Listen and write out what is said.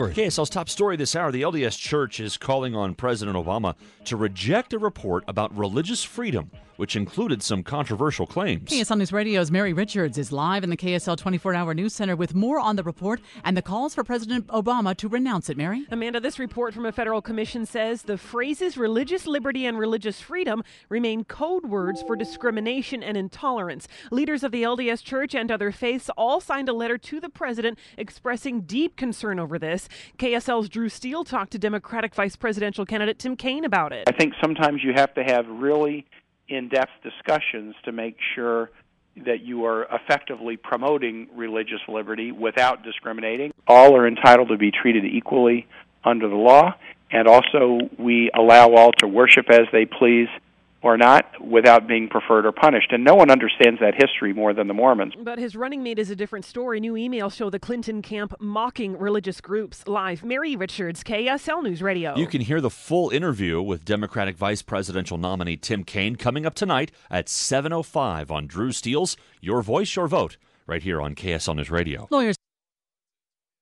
KSL's top story this hour, the LDS Church is calling on President Obama to reject a report about religious freedom, which included some controversial claims. KSL News Radio's Mary Richards is live in the KSL 24-hour news center with more on the report and the calls for President Obama to renounce it. Mary? Amanda, this report from a federal commission says the phrases religious liberty and religious freedom remain code words for discrimination and intolerance. Leaders of the LDS Church and other faiths all signed a letter to the president expressing deep concern over this. KSL's Drew Steele talked to Democratic vice presidential candidate Tim Kaine about it. I think sometimes you have to have really in-depth discussions to make sure that you are effectively promoting religious liberty without discriminating. All are entitled to be treated equally under the law, and also we allow all to worship as they please or not without being preferred or punished. And no one understands that history more than the Mormons. But his running mate is a different story. New emails show the Clinton camp mocking religious groups. Live, Mary Richards, KSL News Radio. You can hear the full interview with Democratic vice presidential nominee Tim Kaine coming up tonight at 7:05 on Drew Steele's Your Voice, Your Vote, right here on KSL News Radio. Lawyers